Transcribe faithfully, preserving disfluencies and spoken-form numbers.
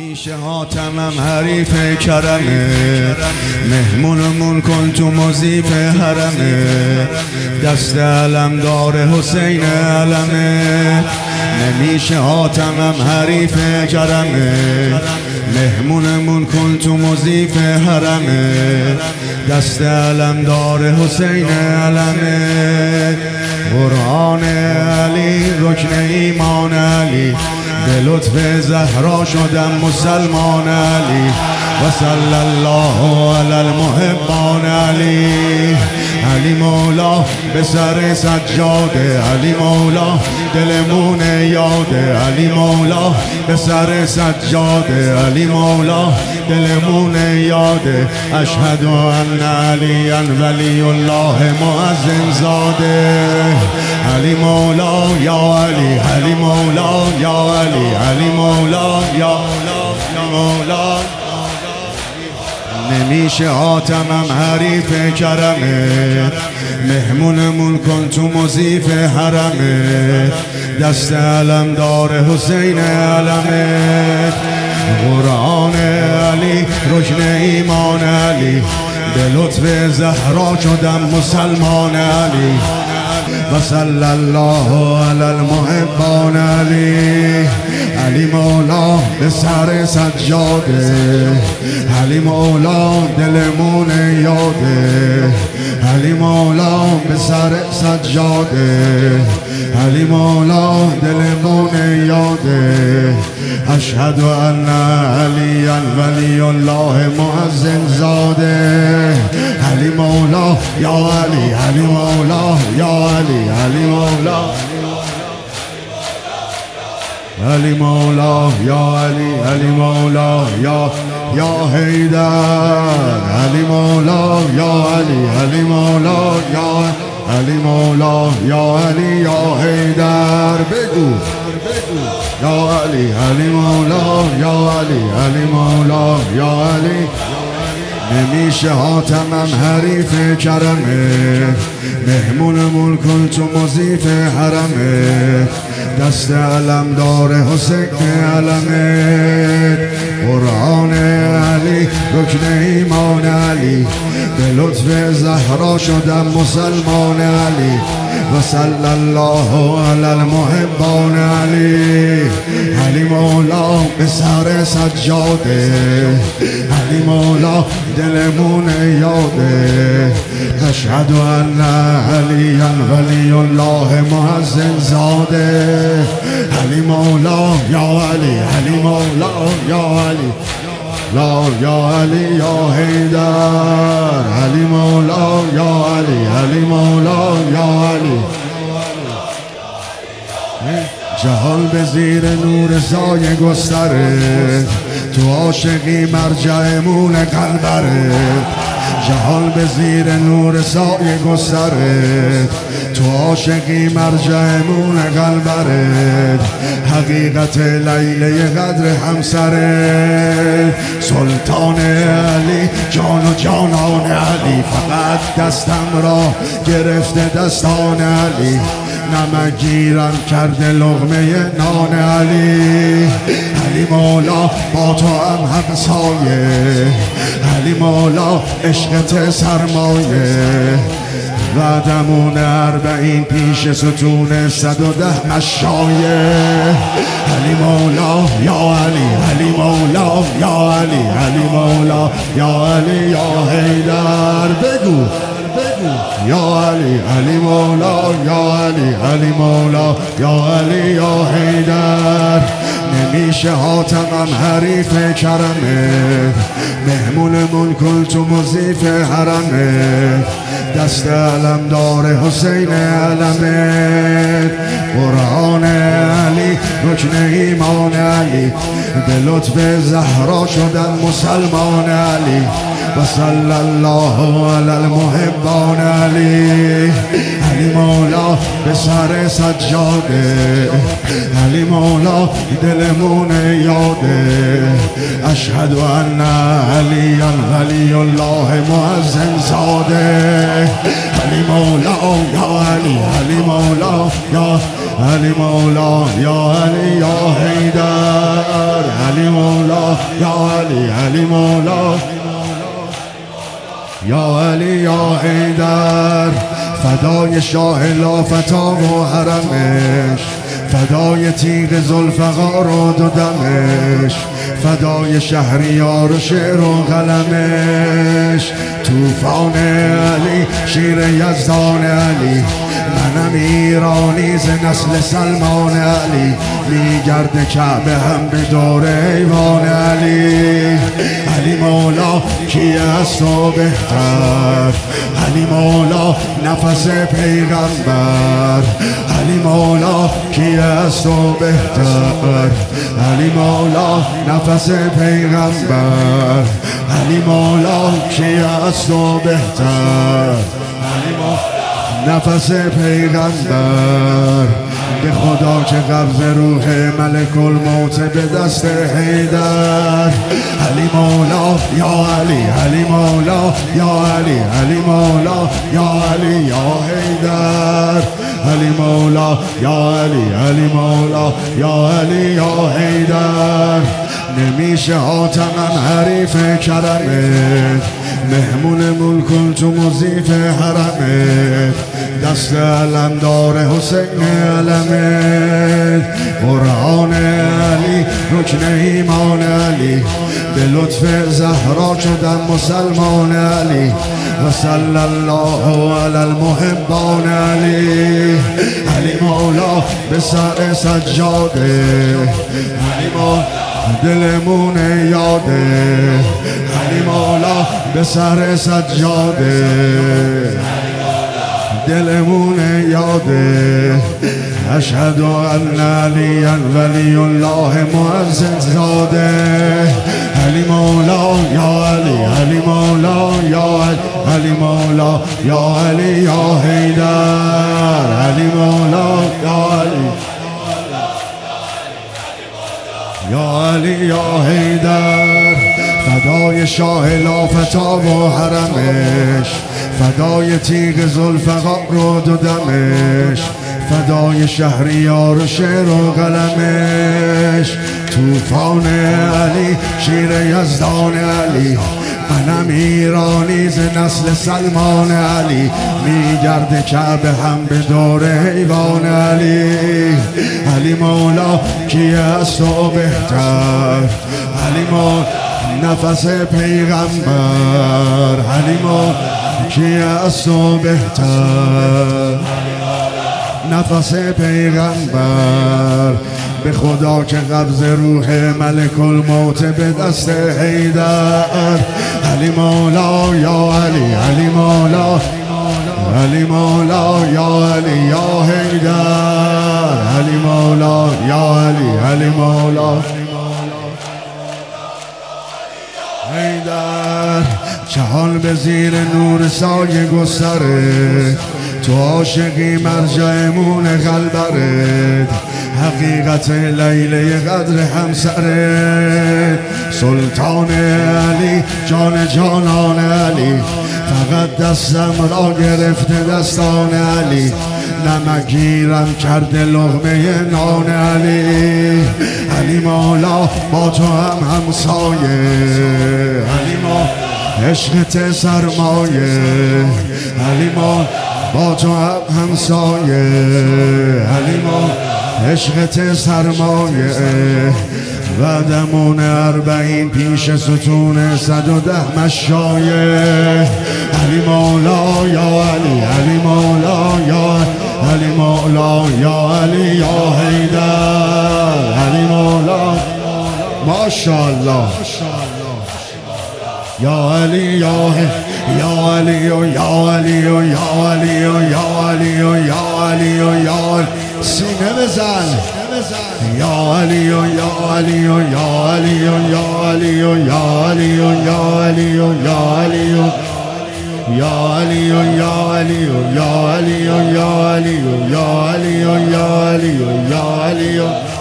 نمیشه حاتمم حریف کرمه، مهمونمون کن تو مضیف حرمه، دست علم دار حسین علمه. نمیشه حاتمم حریف کرمه، مهمونمون کن تو مضیف حرمه، دست علم دار حسین علمه. قرآن علی رکن ایمان علی، به لطف زهرا شدم مسلمان علی. و صلی الله علی المحبان علی. علی مولا به سر سجاده، علی مولا دلمون یاده، علی مولا به سر سجاده، علی مولا دلمون یاده. اشهد ان علی ولی الله مؤذن زاده. علی مولا یا علی، علی مولا یا علی، علی مولا یا مولا. نمیشه حاتمم حریف کرمه، مهمونمون کن تو مضیف حرمه، دست علم دار حسین علمه. قرآن علی رکن ایمان علی، به لطف زهرا شدم مسلمان علی. و صلی الله علی المحبان علی. علی مولا به سر سجاده، علی مولا دلمون یاده، علی مولا به سر سجاده، علی مولا دلمون یاده. اشهد ان علی ولی الله مؤذن زاده. علی مولا یا علی، علی مولا یا علی، علی مولا علی مولا یا علی، علی مولا یا یا حیدر. علی مولا یا علی، علی مولا یا علی مولا یا علی یا حیدر. بگو یا علی، علی مولا یا علی، علی مولا یا علی. نمیشه حاتمم حریف کرمه، مهمونمون کن تو مضیف حرمه، دست علم دار حسین علمه. قرآن علی رکن ایمان علی، به لطف زهرا شدم مسلمان علی. و صلی الله علی المحبان علی. علی مولا به سر سجاده، علی مولا دلمون یاده. اشهد ان علی ولی الله مؤذن زاده. علی مولا یا علی، علی مولا یا علی، لا یا علی یا حیدر. علی مولا یا علی، علی مولا یا علی. جهان به زیر نور سایه گستره، تو عاشقی مرجعمون قلبره. جهان به زیر نور سایه گستره، تو عاشقی مرجعمون قلبره. حقیقت لیله قدر همسره، سلطان علی جان و جانان علی. فقط دستم را گرفته دستان علی، نمگیرم کرده لقمه نان علی. علی مولا با تو هم همسایه، علی مولا عشقت سرمایه. بعدمون اربعین پیش ستون صد و ده مشایه. علی مولا یا علی، علی مولا یا علی، علی مولا یا علی یا حیدر. بگو یا علی، علی مولا یا علی، علی مولا یا علی یا حیدر. نمیشه حاتمم حریف کرمه، مهمونمون کن تو مضیف حرمه، دست علم دار حسین علمه. قرآن علی رکن ایمان علی، به لطف زهرا شدم مسلمان علی. و صلی الله علی المحبان علی. علی مولا به سر سجاده، علی مولا دلمون یاده. اشهد ان علی ولی الله مؤذن زاده. علی مولا یا علی، علی مولا یا علی مولا یا علی یا حیدر. علی مولا یا علی علی مولا یا علی یا حیدر فدای شاه لافتا و حرمش فدای تیغ ذوالفقار و دو دمش فدای شهریار و شعر و قلمش طوفان علی شیر یزدان علی منم ایرانی ز نسل سلمان علی میگرد کعبه هم به دور ایوان علی علی مولا کیه از تو بهتر علی مولا نفس پیغمبر علی مولا کیه از تو بهتر علی مولا نفس پیغمبر علی مولا کیه از تو بهتر علی مولا نفس پیغمبر به خدا که قبض روح ملک الموت به دست حیدر علی مولا یا علی علی مولا یا علی علی مولا یا علی یا حیدر علی مولا یا علی علی مولا یا علی یا حیدر نمیشه حاتمم حریف کرمت مهمون ملکن تو مضیف حرمت دست علمدار حسین علمت قرآن علی رکن ایمان علی به لطف زهرا شدم مسلمان علی و صلی الله علی المحبان علی علی مولا به سر سجاده علی مولا دلمون یاده علی مولا به سر سجاده دلمون یاده اشهد ان علی ولی الله معزز زاده علی مولا یا علی علی مولا یا علی مولا یا علی یا حیدر علی مولا یا علی یا علی یا حیدر فدای شاه لافتا و حرمش فدای تیغ ذوالفقار و دو دمش فدای شهریار و شعر و قلمش طوفان علی شیر یزدان علی منم ایرانی ز نسل سلمان علی میگرد کعبه هم به دور ایوان علی علی مولا کیه از تو بهتر علی مولا نفس پیغمبر علی مولا کیه از تو بهتر نفس پیغمبر به خدا که قبض روح ملک الموت به دست حیدر علی مولا یا علی علی مولا علی مولا یا علی یا حیدر علی مولا یا علی علی مولا حیدر جهان به زیر نور سایه گستره تو عاشقی مرجعمون قلبرت حقیقت لیله قدر همسرت سلطان علی جان جانان علی فقط دستم را گرفته دستان علی نمگیرم کرده لقمه نان علی علی مولا با تو هم همسایه علی مولا عشقت سرمایه علی مولا با تو هم همسایه علی مولا عشقت سرمایه بعدمون اربعین پیش ستون صد و ده مشایه علی مولا یا علی علی مولا یا علی مولا یا علی یا حیدر علی مولا ماشاءالله یا علی یا یا علی یا علی یا علی یا علی یا علی یا سینه بزن یا علی یا علی یا علی یا علی یا علی یا علی یا علی یا علی یا علی یا علی یا علی یا علی یا علی یا علی یا علی